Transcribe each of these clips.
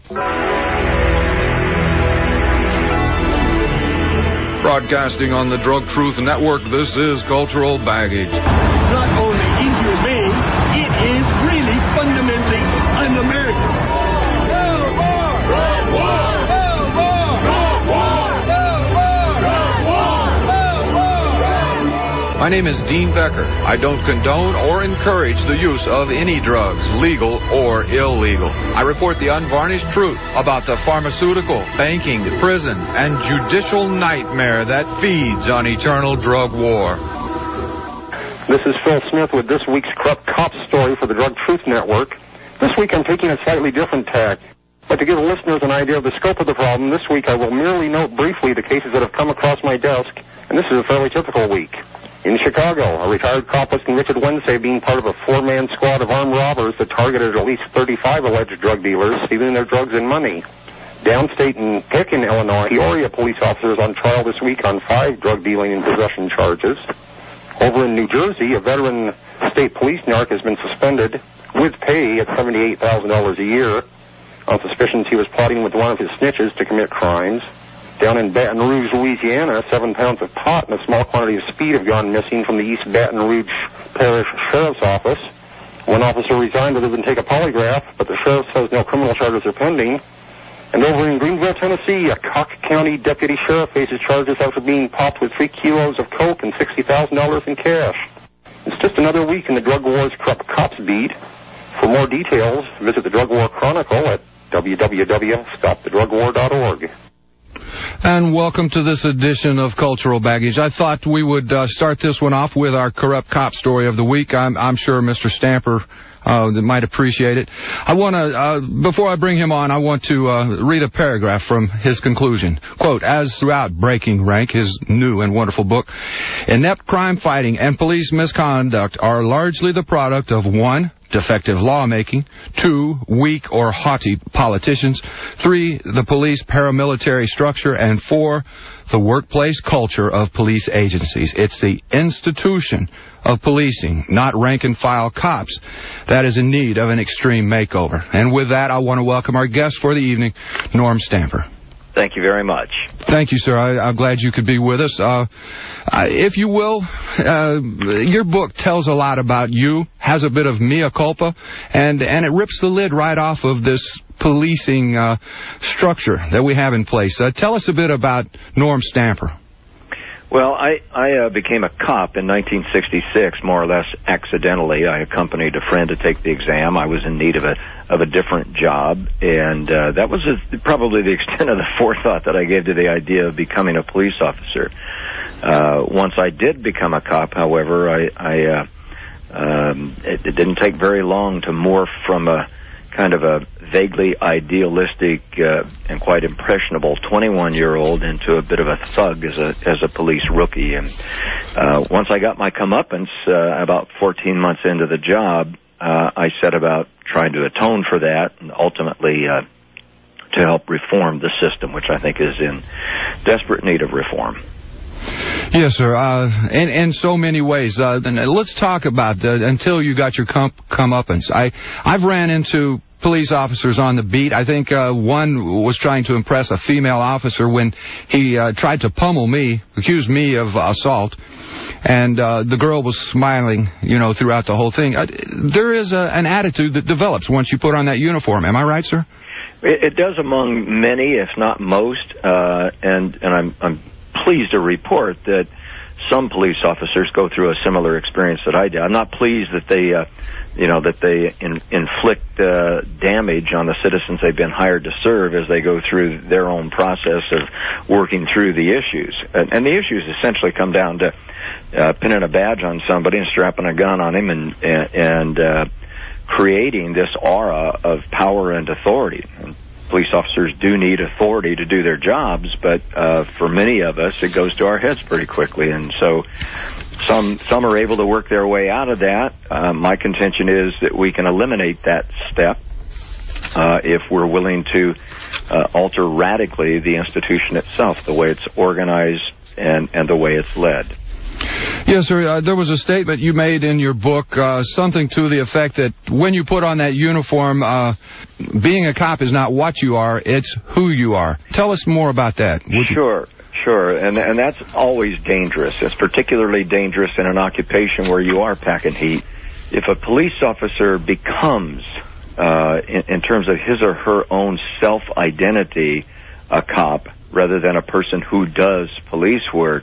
Broadcasting on the Drug Truth Network, this is Cultural Baggage. It's not only inhumane, it is really fundamentally un-American. No more! Drug war! No more! Drug war! No more! Drug war! No more! My name is Dean Becker. I don't condone or encourage the use of any drugs, legal or illegal. I report the unvarnished truth about the pharmaceutical, banking, prison, and judicial nightmare that feeds on eternal drug war. This is Phil Smith with this week's Corrupt Cops story for the Drug Truth Network. This week I'm taking a slightly different tack. But to give the listeners an idea of the scope of the problem, this week I will merely note briefly the cases that have come across my desk, and this is a fairly typical week. In Chicago, a retired cop was convicted Wednesday of being part of a four-man squad of armed robbers that targeted at least 35 alleged drug dealers, stealing their drugs and money. Downstate in Pekin, Illinois, Peoria police officer is on trial this week on 5 drug dealing and possession charges. Over in New Jersey, a veteran state police narc has been suspended with pay at $78,000 a year on suspicions he was plotting with one of his snitches to commit crimes. Down in Baton Rouge, Louisiana, 7 pounds of pot and a small quantity of speed have gone missing from the East Baton Rouge Parish Sheriff's Office. One officer resigned rather than take a polygraph, but the sheriff says no criminal charges are pending. And over in Greenville, Tennessee, a Cook County deputy sheriff faces charges after being popped with 3 kilos of coke and $60,000 in cash. It's just another week in the drug war's Corrupt Cops beat. For more details, visit the Drug War Chronicle at www.stopthedrugwar.org. And welcome to this edition of Cultural Baggage. I thought we would start this one off with our Corrupt Cop story of the week. I'm sure Mr. Stamper might appreciate it. I want to, before I bring him on, I want to read a paragraph from his conclusion. Quote, as throughout Breaking Rank, his new and wonderful book, inept crime fighting and police misconduct are largely the product of 1, defective lawmaking, 2, weak or haughty politicians, 3, the police paramilitary structure, and 4, the workplace culture of police agencies. It's the institution of policing, not rank-and-file cops, that is in need of an extreme makeover. And with that, I want to welcome our guest for the evening, Norm Stamper. Thank you very much. Thank you, sir. I'm glad you could be with us. If you will, your book tells a lot about you, has a bit of mea culpa, and it rips the lid right off of this policing structure that we have in place. Tell us a bit about Norm Stamper. Well, I became a cop in 1966, more or less accidentally. I accompanied a friend to take the exam. I was in need of a different job, and that was probably the extent of the forethought that I gave to the idea of becoming a police officer. Once I did become a cop, however, it didn't take very long to morph from a kind of a vaguely idealistic and quite impressionable 21-year-old into a bit of a thug as a police rookie. And once I got my comeuppance, about 14 months into the job, I set about trying to atone for that and ultimately to help reform the system, which I think is in desperate need of reform. Yes, sir. In so many ways. Let's talk about until you got your comeuppance. I've ran into police officers on the beat. I think one was trying to impress a female officer when he tried to pummel me, accused me of assault, and the girl was smiling, throughout the whole thing. There is an attitude that develops once you put on that uniform. Am I right, sir? It does among many, if not most, and I'm pleased to report that some police officers go through a similar experience that I did. I'm not pleased that they inflict damage on the citizens they've been hired to serve as they go through their own process of working through the issues. And the issues essentially come down to pinning a badge on somebody and strapping a gun on him and creating this aura of power and authority. And police officers do need authority to do their jobs, but for many of us, it goes to our heads pretty quickly. And so some are able to work their way out of that. My contention is that we can eliminate that step if we're willing to alter radically the institution itself, the way it's organized and the way it's led. Yes, sir. There was a statement you made in your book, something to the effect that when you put on that uniform, being a cop is not what you are, it's who you are. Tell us more about that. Sure. And that's always dangerous. It's particularly dangerous in an occupation where you are packing heat. If a police officer becomes, in terms of his or her own self-identity, a cop rather than a person who does police work,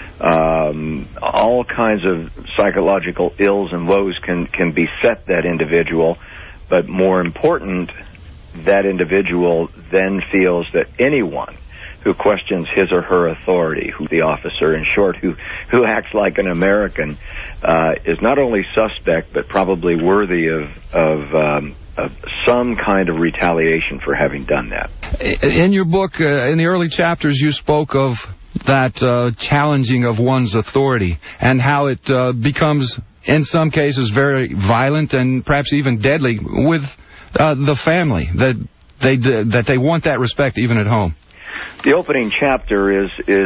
all kinds of psychological ills and woes can beset that individual. But more important, that individual then feels that anyone who questions his or her authority, who the officer, in short, who acts like an American, is not only suspect but probably worthy of some kind of retaliation for having done that. In your book, in the early chapters, you spoke of that challenging of one's authority and how it becomes, in some cases, very violent and perhaps even deadly with the family, that they want that respect even at home. The opening chapter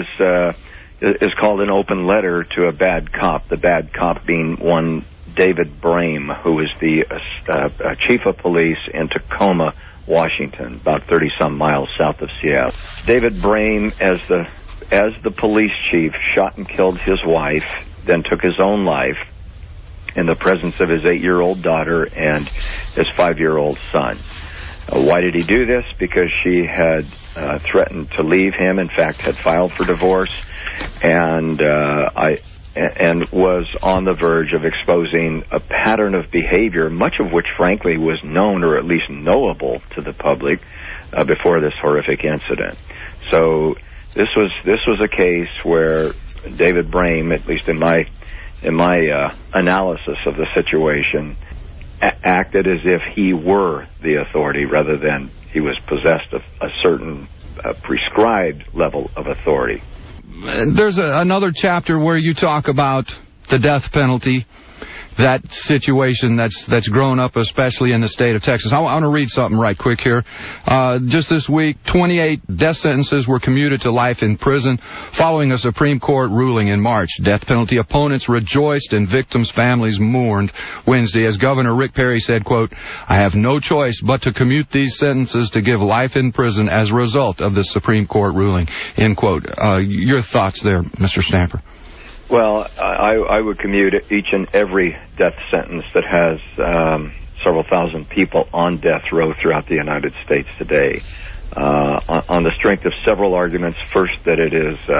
is called An Open Letter to a Bad Cop, the bad cop being one David Brame, who was the chief of police in Tacoma, Washington, about 30-some miles south of Seattle. David Brame, as the police chief, shot and killed his wife, then took his own life in the presence of his 8-year-old daughter and his 5-year-old son. Why did he do this? Because she had threatened to leave him, in fact, had filed for divorce, and was on the verge of exposing a pattern of behavior, much of which, frankly, was known or at least knowable to the public before this horrific incident. So this was a case where David Brame, at least in my analysis of the situation, acted as if he were the authority rather than he was possessed of a certain prescribed level of authority. There's another chapter where you talk about the death penalty, that situation that's grown up, especially in the state of Texas. I want to read something right quick here. Just this week, 28 death sentences were commuted to life in prison following a Supreme Court ruling in March. Death penalty opponents rejoiced and victims' families mourned Wednesday as Governor Rick Perry said, quote, "I have no choice but to commute these sentences to give life in prison as a result of this Supreme Court ruling," end quote. Your thoughts there, Mr. Stamper? Well, I would commute each and every death sentence that has several thousand people on death row throughout the United States today, on the strength of several arguments. First, that it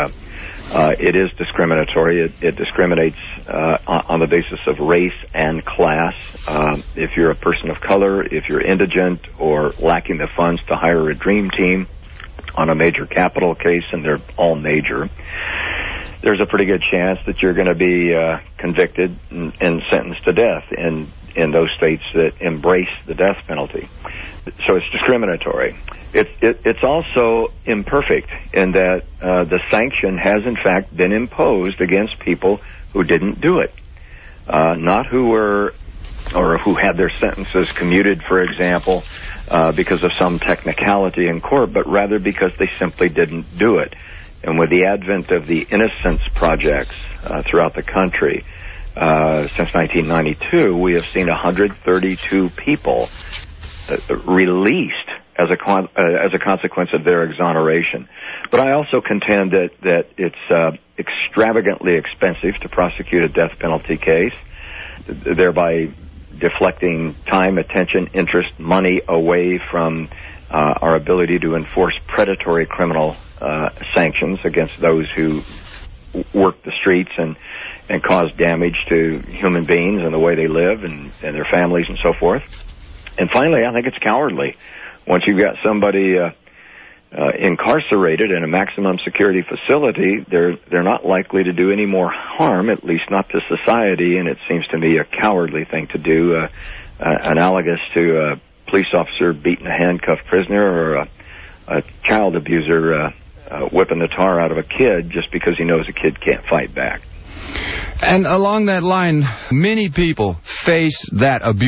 is discriminatory. It discriminates on the basis of race and class. If you're a person of color, if you're indigent or lacking the funds to hire a dream team on a major capital case, and they're all major, there's a pretty good chance that you're going to be convicted and sentenced to death in those states that embrace the death penalty. So it's discriminatory. It's also imperfect in that the sanction has in fact been imposed against people who didn't do it, not who were or who had their sentences commuted, for example, because of some technicality in court, but rather because they simply didn't do it. And with the advent of the Innocence Projects throughout the country, since 1992, we have seen 132 people released as a consequence of their exoneration. But I also contend that it's extravagantly expensive to prosecute a death penalty case, thereby deflecting time, attention, interest, money away from our ability to enforce predatory criminal sanctions against those who work the streets and cause damage to human beings and the way they live and their families and so forth. And finally, I think it's cowardly. Once you've got somebody incarcerated in a maximum security facility, they're not likely to do any more harm, at least not to society, and it seems to me a cowardly thing to do, analogous to a police officer beating a handcuffed prisoner or a child abuser whipping the tar out of a kid just because he knows a kid can't fight back. And along that line, many people face that abuse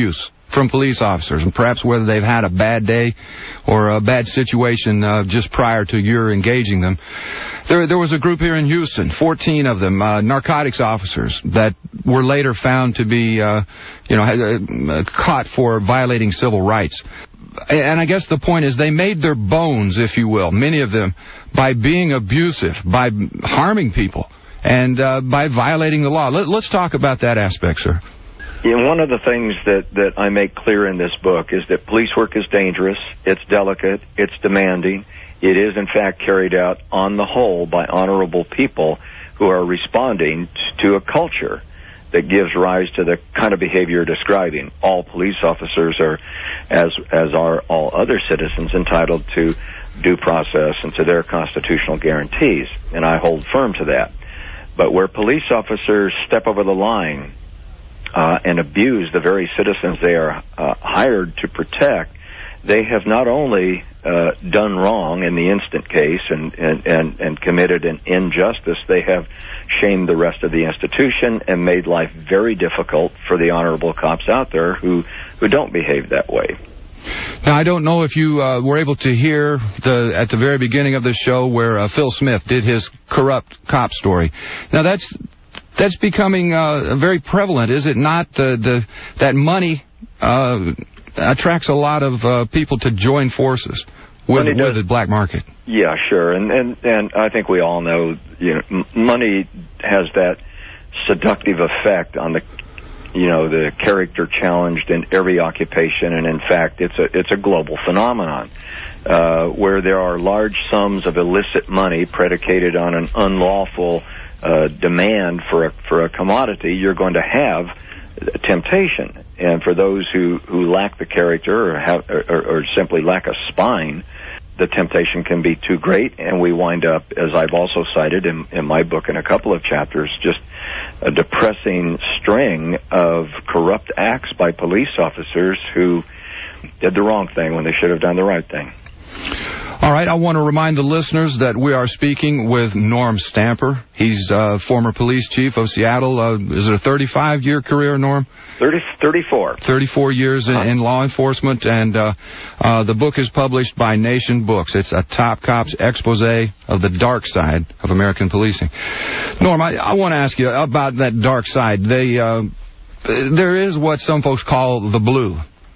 from police officers, and perhaps whether they've had a bad day or a bad situation just prior to your engaging them. There was a group here in Houston, 14 of them, narcotics officers, that were later found to be, caught for violating civil rights. And I guess the point is they made their bones, if you will, many of them, by being abusive, by harming people, and by violating the law. Let's talk about that aspect, sir. Yeah, one of the things that I make clear in this book is that police work is dangerous, it's delicate, it's demanding. It is, in fact, carried out on the whole by honorable people who are responding to a culture that gives rise to the kind of behavior you're describing. All police officers are, as are all other citizens, entitled to due process and to their constitutional guarantees, and I hold firm to that. But where police officers step over the line and abuse the very citizens they are hired to protect, they have not only done wrong in the instant case and committed an injustice, they have shamed the rest of the institution and made life very difficult for the honorable cops out there who don't behave that way. Now, I don't know if you were able to hear at the very beginning of the show where Phil Smith did his corrupt cop story. Now, that's becoming very prevalent, is it not? That money attracts a lot of people to join forces with the black market. Yeah, sure, and I think we all know, money has that seductive effect on the character challenged in every occupation, and in fact, it's a global phenomenon where there are large sums of illicit money predicated on an unlawful demand for a commodity. You're going to have temptation, and for those who lack the character or simply lack a spine, the temptation can be too great, and we wind up, as I've also cited in my book in a couple of chapters, just a depressing string of corrupt acts by police officers who did the wrong thing when they should have done the right thing. All right, I want to remind the listeners that we are speaking with Norm Stamper. He's former police chief of Seattle. Is it a 35-year career, Norm? 34. 34 years in law enforcement, and the book is published by Nation Books. It's a top cop's expose of the dark side of American policing. Norm, I want to ask you about that dark side. There is what some folks call the blue,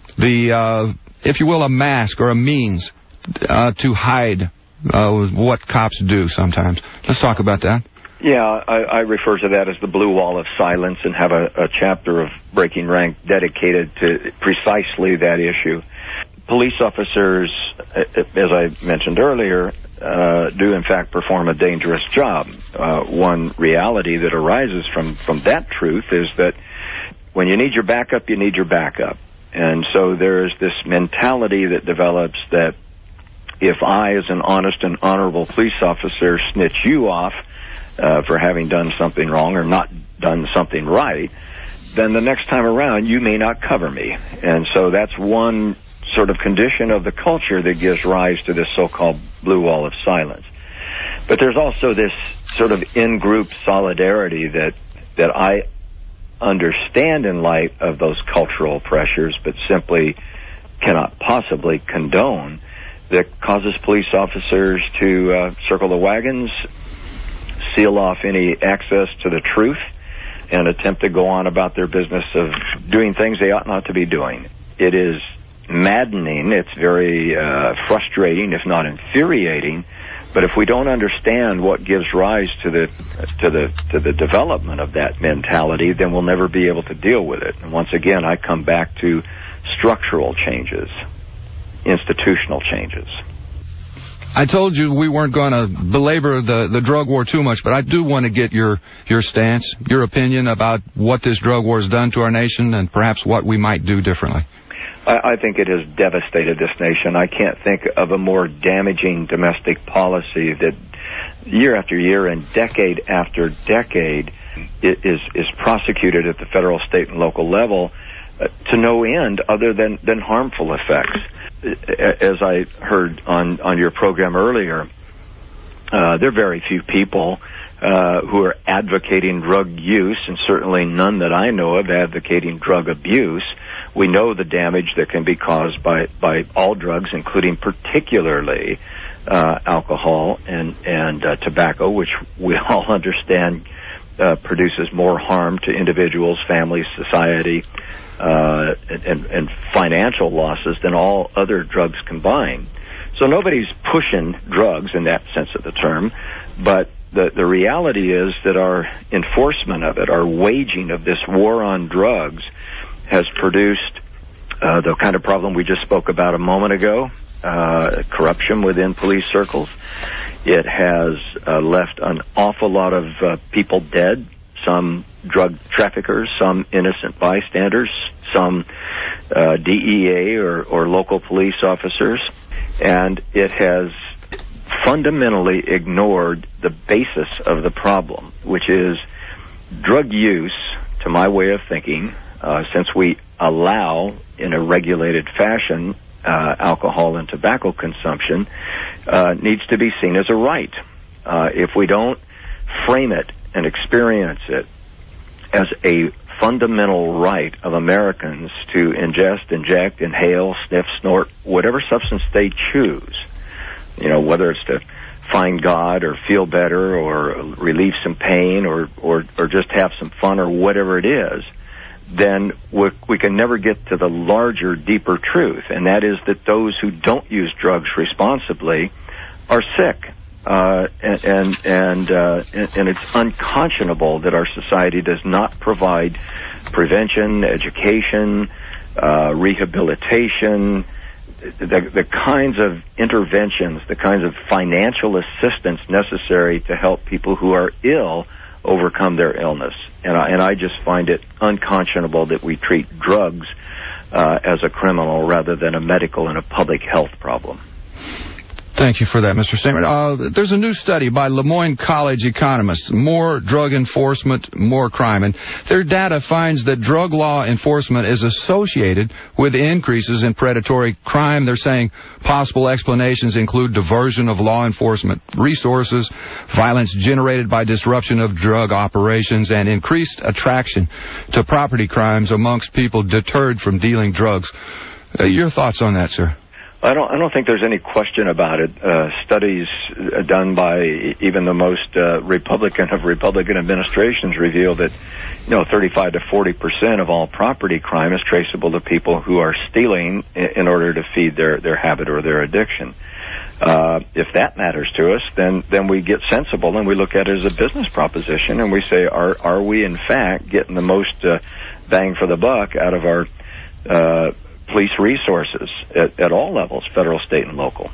if you will, a mask or a means to hide what cops do sometimes. Let's talk about that. Yeah, I refer to that as the blue wall of silence, and have a chapter of Breaking Rank dedicated to precisely that issue. Police officers, as I mentioned earlier, do in fact perform a dangerous job. One reality that arises from that truth is that when you need your backup, you need your backup. And so there is this mentality that develops that if I, as an honest and honorable police officer, snitch you off for having done something wrong or not done something right, then the next time around you may not cover me. And so that's one sort of condition of the culture that gives rise to this so-called blue wall of silence. But there's also this sort of in-group solidarity that I understand in light of those cultural pressures, but simply cannot possibly condone, that causes police officers to circle the wagons, seal off any access to the truth, and attempt to go on about their business of doing things they ought not to be doing. It is maddening. It's very frustrating, if not infuriating. But if we don't understand what gives rise to the development of that mentality, then we'll never be able to deal with it. And once again, I come back to structural changes, institutional changes. I told you we weren't going to belabor the drug war too much, but I do want to get your stance, your opinion about what this drug war has done to our nation and perhaps what we might do differently. I think it has devastated this nation. I can't think of a more damaging domestic policy that year after year and decade after decade is prosecuted at the federal, state, and local level to no end other than harmful effects. As I heard on your program earlier, there are very few people who are advocating drug use, and certainly none that I know of advocating drug abuse, We know the damage that can be caused by all drugs, including particularly alcohol and tobacco, which we all understand produces more harm to individuals, families, society, and financial losses than all other drugs combined. So nobody's pushing drugs in that sense of the term, but the reality is that our enforcement of it, our waging of this war on drugs, has produced the kind of problem we just spoke about a moment ago, corruption within police circles. It has left an awful lot of people dead, some drug traffickers, some innocent bystanders, some DEA or local police officers, and it has fundamentally ignored the basis of the problem, which is drug use, to my way of thinking, since we allow in a regulated fashion alcohol and tobacco consumption, needs to be seen as a right. If we don't frame it and experience it as a fundamental right of Americans to ingest, inject, inhale, sniff, snort, whatever substance they choose, whether it's to find God or feel better or relieve some pain or just have some fun or whatever it is, then we can never get to the larger, deeper truth, and that is that those who don't use drugs responsibly are sick. And it's unconscionable that our society does not provide prevention, education, rehabilitation, the kinds of interventions, the kinds of financial assistance necessary to help people who are ill overcome their illness. And I just find it unconscionable that we treat drugs as a criminal rather than a medical and a public health problem. Thank you for that, Mr. Stamper. There's a new study by Le Moyne College economists, more drug enforcement, more crime. And their data finds that drug law enforcement is associated with increases in predatory crime. They're saying possible explanations include diversion of law enforcement resources, violence generated by disruption of drug operations, and increased attraction to property crimes amongst people deterred from dealing drugs. Your thoughts on that, sir? I don't think there's any question about it. Studies done by even the most Republican of Republican administrations reveal that 35 to 40% of all property crime is traceable to people who are stealing in order to feed their habit or their addiction. If that matters to us, then we get sensible and we look at it as a business proposition and we say, are we in fact getting the most bang for the buck out of our police resources at all levels, federal, state, and local?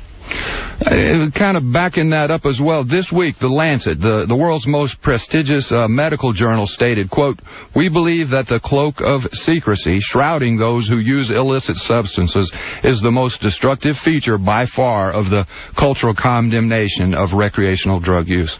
Kind of backing that up as well, this week, The Lancet, the world's most prestigious medical journal, stated, quote, "We believe that the cloak of secrecy shrouding those who use illicit substances is the most destructive feature by far of the cultural condemnation of recreational drug use."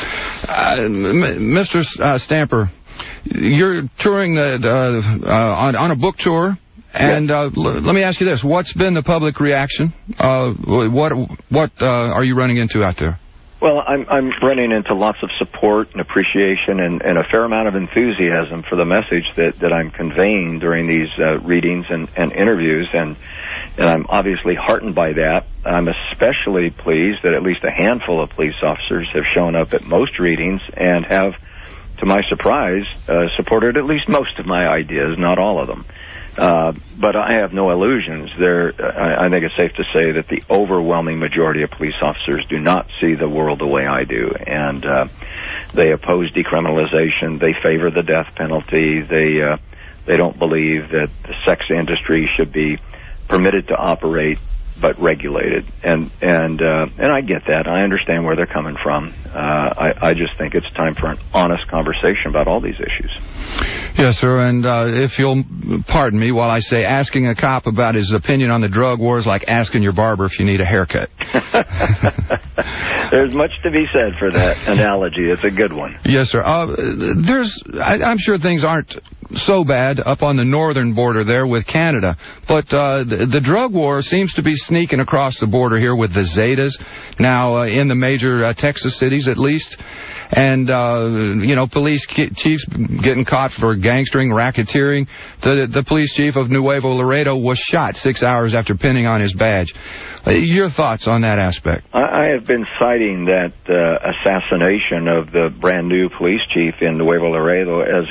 Mr. Stamper, you're touring on a book tour. And let me ask you this. What's been the public reaction? What are you running into out there? Well, I'm running into lots of support and appreciation and a fair amount of enthusiasm for the message that I'm conveying during these readings and interviews, and I'm obviously heartened by that. I'm especially pleased that at least a handful of police officers have shown up at most readings and have, to my surprise, supported at least most of my ideas, not all of them. But I have no illusions. I think it's safe to say that the overwhelming majority of police officers do not see the world the way I do, and they oppose decriminalization. They favor the death penalty. They don't believe that the sex industry should be permitted to operate but regulated, and I get that. I understand where they're coming from. I just think it's time for an honest conversation about all these issues. Yes, sir, and if you'll pardon me while I say asking a cop about his opinion on the drug war is like asking your barber if you need a haircut. There's much to be said for that analogy. It's a good one. Yes, sir. I'm sure things aren't so bad up on the northern border there with Canada, but the drug war seems to be sneaking across the border here with the Zetas, now in the major Texas cities at least. and police chiefs getting caught for gangstering, racketeering. The police chief of Nuevo Laredo was shot 6 hours after pinning on his badge. Your thoughts on that aspect? I have been citing that assassination of the brand new police chief in Nuevo Laredo as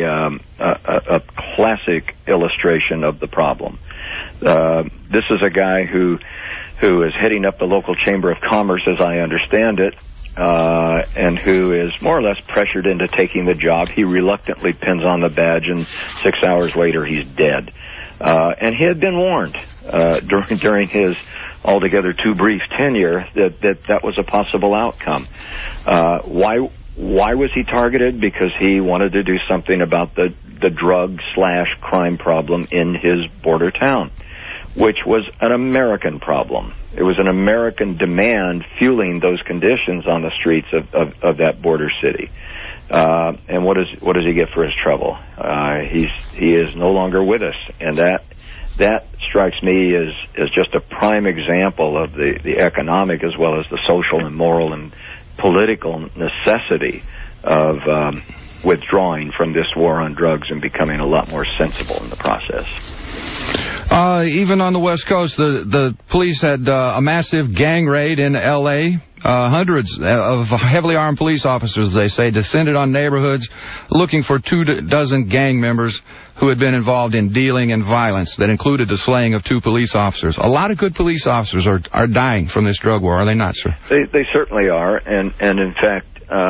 a classic illustration of the problem. This is a guy who is heading up the local chamber of commerce, as I understand it, and who is more or less pressured into taking the job. He reluctantly pins on the badge, and 6 hours later he's dead. And he had been warned during his altogether too brief tenure that was a possible outcome. Why was he targeted? Because he wanted to do something about the drug/crime problem in his border town, which was an American problem. It was an American demand fueling those conditions on the streets of that border city. And what does he get for his trouble? He is no longer with us, and that strikes me as just a prime example of the economic as well as the social and moral and political necessity of withdrawing from this war on drugs and becoming a lot more sensible in the process. Even on the West Coast, the police had a massive gang raid in L.A. Hundreds of heavily armed police officers, they say, descended on neighborhoods looking for 24 gang members who had been involved in dealing and violence that included the slaying of 2 police officers. A lot of good police officers are dying from this drug war, are they not, sir? They certainly are, and in fact,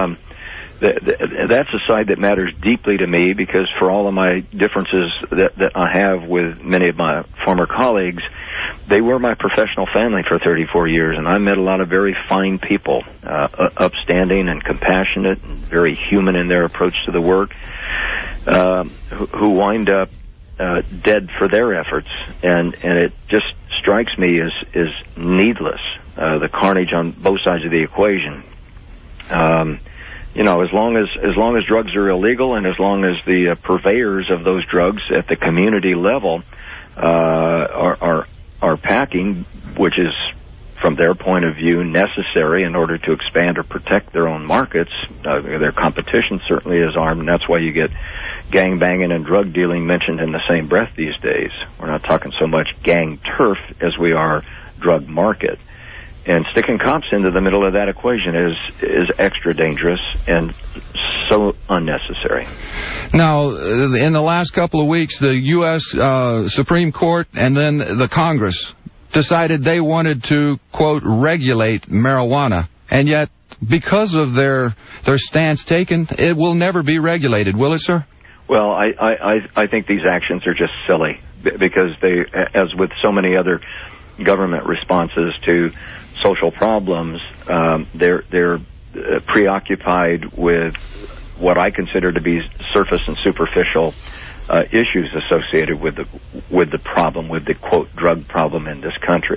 that's a side that matters deeply to me, because for all of my differences that I have with many of my former colleagues, they were my professional family for 34 years, and I met a lot of very fine people, upstanding and compassionate and very human in their approach to the work, who wind up dead for their efforts, and it just strikes me as needless, the carnage on both sides of the equation. As long as drugs are illegal, and as long as the purveyors of those drugs at the community level are packing, which is, from their point of view, necessary in order to expand or protect their own markets. Their competition certainly is armed, and that's why you get gang banging and drug dealing mentioned in the same breath these days. We're not talking so much gang turf as we are drug market. And sticking cops into the middle of that equation is extra dangerous and so unnecessary. Now, in the last couple of weeks, the U.S. Supreme Court and then the Congress decided they wanted to, quote, regulate marijuana. And yet, because of their stance taken, it will never be regulated, will it, sir? Well, I think these actions are just silly, because they, as with so many other government responses to social problems, they're preoccupied with what I consider to be surface and superficial issues associated with the problem, with the, quote, drug problem in this country.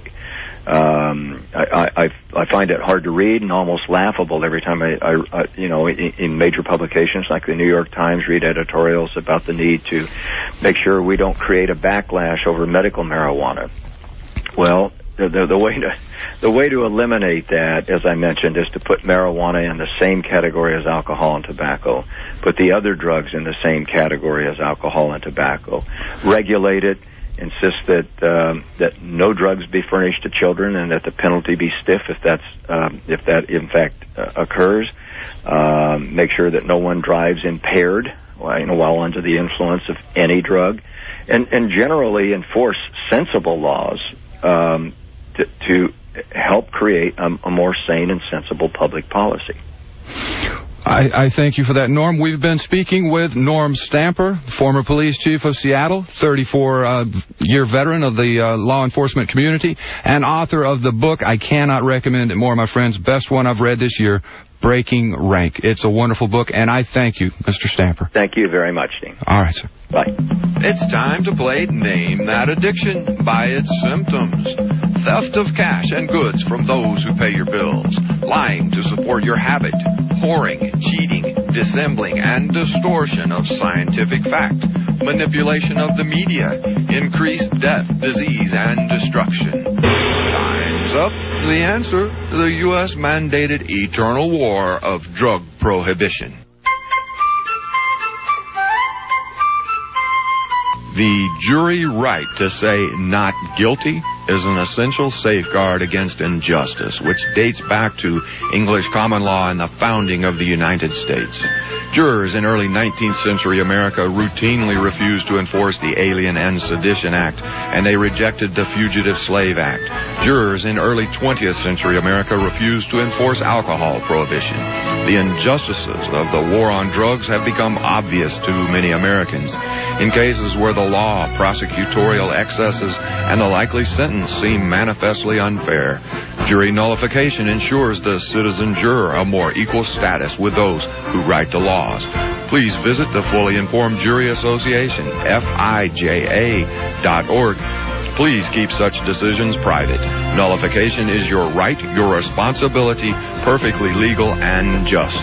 I find it hard to read and almost laughable every time I in major publications like the New York Times, read editorials about the need to make sure we don't create a backlash over medical marijuana. Well, the way to eliminate that, as I mentioned, is to put marijuana in the same category as alcohol and tobacco. Put the other drugs in the same category as alcohol and tobacco. Regulate it. Insist that no drugs be furnished to children, and that the penalty be stiff if that in fact occurs. Make sure that no one drives impaired while under the influence of any drug, and generally enforce sensible laws to help create a more sane and sensible public policy. I thank you for that, Norm. We've been speaking with Norm Stamper, former police chief of Seattle, 34-year veteran of the law enforcement community, and author of the book, I cannot recommend it more, my friends, best one I've read this year, Breaking Rank. It's a wonderful book, and I thank you, Mr. Stamper. Thank you very much, Dean. All right, sir. Bye. It's time to play Name That Addiction by its symptoms. Theft of cash and goods from those who pay your bills. Lying to support your habit. Whoring, cheating, dissembling, and distortion of scientific fact. Manipulation of the media. Increased death, disease, and destruction. Time's up? The answer, the U.S.-mandated eternal war of drug prohibition. The jury right to say not guilty is an essential safeguard against injustice, which dates back to English common law and the founding of the United States. Jurors in early 19th century America routinely refused to enforce the Alien and Sedition Act, and they rejected the Fugitive Slave Act. Jurors in early 20th century America refused to enforce alcohol prohibition. The injustices of the war on drugs have become obvious to many Americans. In cases where the law, prosecutorial excesses, and the likely sentence seem manifestly unfair, jury nullification ensures the citizen juror a more equal status with those who write the laws. Please visit the Fully Informed Jury Association, FIJA.org. Please keep such decisions private. Nullification is your right, your responsibility, perfectly legal and just.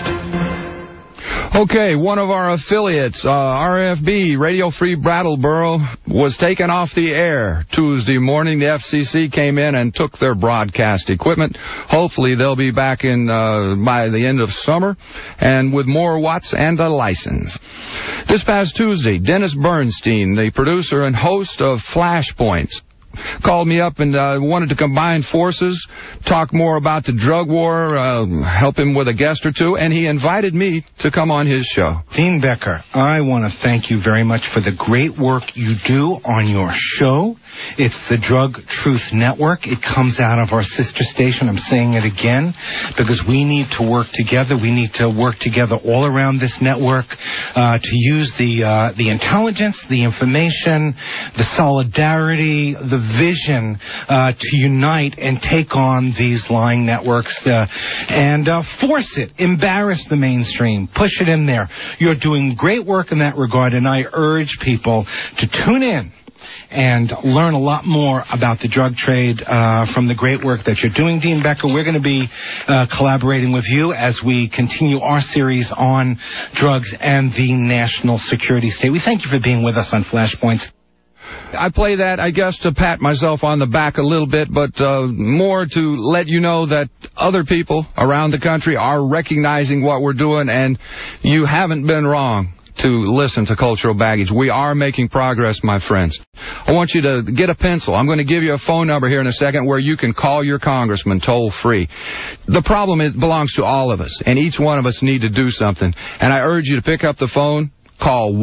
Okay, one of our affiliates, RFB, Radio Free Brattleboro, was taken off the air Tuesday morning. The FCC came in and took their broadcast equipment. Hopefully they'll be back in by the end of summer and with more watts and a license. This past Tuesday, Dennis Bernstein, the producer and host of Flashpoints, called me up and wanted to combine forces, talk more about the drug war, help him with a guest or two, and he invited me to come on his show. Dean Becker, I want to thank you very much for the great work you do on your show. It's the Drug Truth Network. It comes out of our sister station. I'm saying it again because we need to work together. We need to work together all around this network to use the intelligence, the information, the solidarity, the vision to unite and take on these lying networks and force it, embarrass the mainstream, push it in there. You're doing great work in that regard, and I urge people to tune in and learn a lot more about the drug trade from the great work that you're doing, Dean Becker. We're going to be collaborating with you as we continue our series on drugs and the national security state. We thank you for being with us on Flashpoints. I play that, I guess, to pat myself on the back a little bit, but more to let you know that other people around the country are recognizing what we're doing, and you haven't been wrong to listen to Cultural Baggage. We are making progress, my friends. I want you to get a pencil. I'm going to give you a phone number here in a second where you can call your congressman toll-free. The problem belongs to all of us, and each one of us need to do something. And I urge you to pick up the phone, call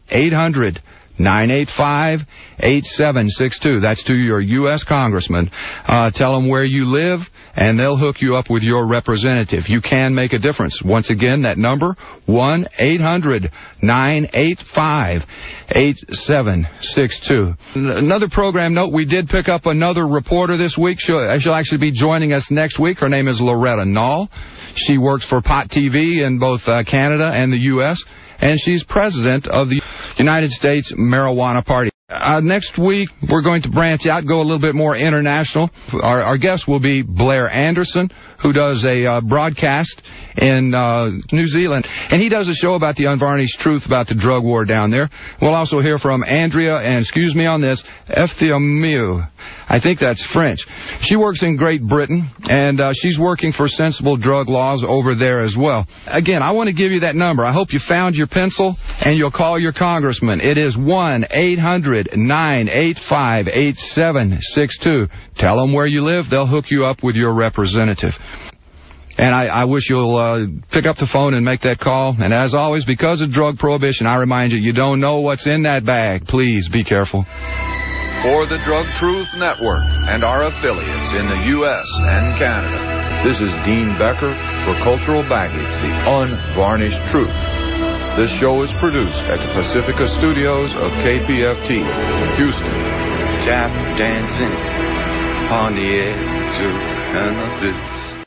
1-800-985-8762. That's to your U.S. congressman. Tell them where you live, and they'll hook you up with your representative. You can make a difference. Once again, that number, 1-800-985-8762. Another program note, we did pick up another reporter this week. She'll actually be joining us next week. Her name is Loretta Nall. She works for Pot TV in both Canada and the U.S., and she's president of the United States Marijuana Party. Next week, we're going to branch out, go a little bit more international. Our guest will be Blair Anderson, who does a broadcast in New Zealand. And he does a show about the unvarnished truth about the drug war down there. We'll also hear from Andrea, and excuse me on this, Efthiamiou. I think that's French. She works in Great Britain, and she's working for sensible drug laws over there as well. Again, I want to give you that number. I hope you found your pencil, and you'll call your congressman. It is 1-800-985-8762. Tell them where you live. They'll hook you up with your representative. And I wish you'll pick up the phone and make that call. And as always, because of drug prohibition, I remind you, you don't know what's in that bag. Please be careful. For the Drug Truth Network and our affiliates in the U.S. and Canada, this is Dean Becker for Cultural Baggage, the Unvarnished Truth. This show is produced at the Pacifica Studios of KPFT, Houston. Tap dancing on the edge of